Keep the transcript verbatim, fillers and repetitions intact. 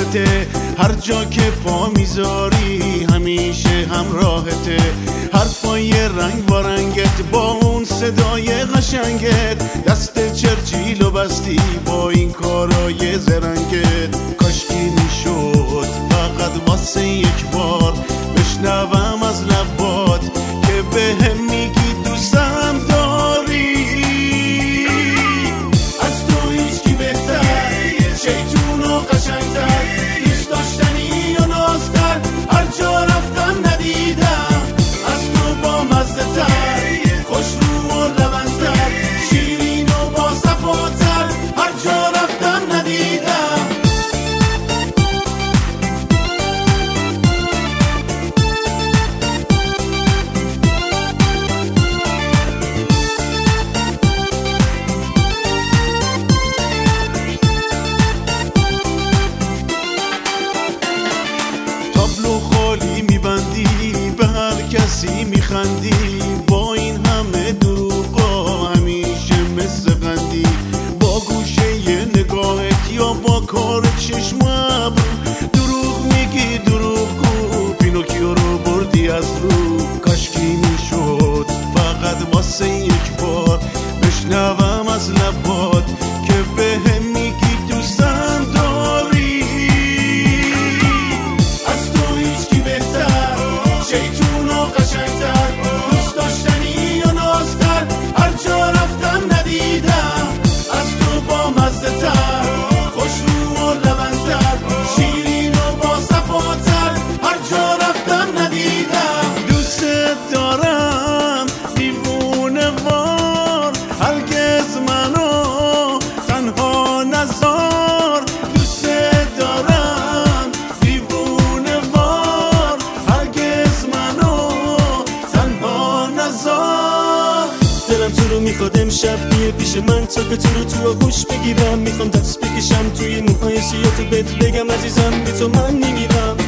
واسطه، هر جا که پا میذاری همیشه همراهته. حرفای رنگ و رنگت با اون صدای قشنگت، دست چرچیلو بستی با این کارای زرنگت. کاشکی میشد فقط واسه یک بار بشنوم از لبات که بهم میگی دوستم داری. از تو هیچکی بهتر، شیطون و قشنگتر، دوست داشتنی و نازتر، هر جا رفتم ندیدم از تو با مزه تر، خوش رو و لبنتر، شیرین و با صفاتر، هر جا رفتم ندیدم. تابلو خالی میبندی، به هر کسی میخندی، با این همه دروغا همیشه مثل قندی. با گوشه ی نگاهت یا با کار چشم و ابرو، دروغ میگی دروغگو، پینوکیو رو بردی از رو. کاشکی میشد فقط واسه یک بار بشنوم از لبات که بهم میگی دوستم داری. از تو هیچکی بهتر، شیطون و قشنگتر، دوست داشتنی و نازتر، هر جا رفتم ندیدم از تو با مزه تر، خوش رو و لبنتر، شیرین و با صفاتر، هر جا رفتم ندیدم. دوست دارم دیوونه وار، هرگز منو تنها نذار. دوست دارم دیوونه وار، هرگز منو تنها نذار. دلم تو رو میخواد امشب بیه پیش من تا که تو رو تو آغوش بگیرم. میخوام دست بکشم توی موهای سیاه تو بهت بگم عزیزم بی تو من نمیرم.